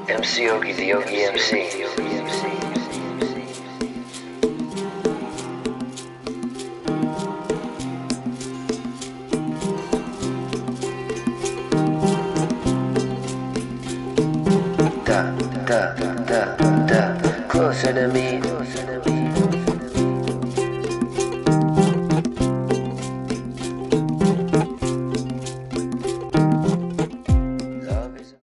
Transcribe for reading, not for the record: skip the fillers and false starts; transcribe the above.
MC Yogi, the Yogi MC. Da, da, da, da, closer to me.